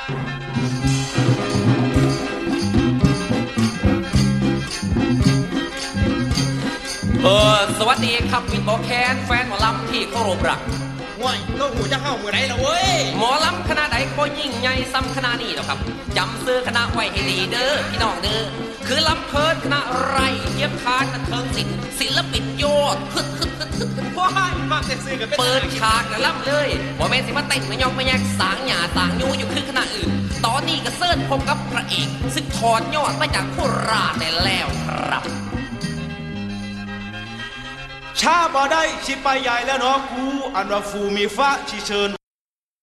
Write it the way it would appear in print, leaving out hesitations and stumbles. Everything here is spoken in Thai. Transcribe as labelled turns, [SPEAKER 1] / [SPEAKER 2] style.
[SPEAKER 1] สวัสดีครับวินโบแคนแฟนหมอลำที่เคารพรัก
[SPEAKER 2] ง่อยก็หูจะเข้าเมื่อไรล่ะเว้ย
[SPEAKER 1] หมอลำคณะใดก็ยิ่งใหญ่ซ้ำคณะนี้หรอกครับจำซื้อคณะไว้ให้ดีเด้อพี่น้องเด้อคือลำเพลินคณะไรเยี่ยมคานเทิงศิลปินยอด
[SPEAKER 2] ว้ายมากแต่ซื้อกัน
[SPEAKER 1] เปิดฉากแล้วล่ำเลยบ่แม่นสิมาเต้นไม่ยองไม่แยกสางหญ้าต่างยูอยู่คือคณะอื่นตอนนี้ก็เซิร์นพบกับพระเอกซึ่งถอดยอดมาจากโคราชได้แล้วครับ
[SPEAKER 3] ชาบ่ได้ชิไปใหญ่แล้วเนาะกูอันว่าฟูมีฟ้าชิเชิญ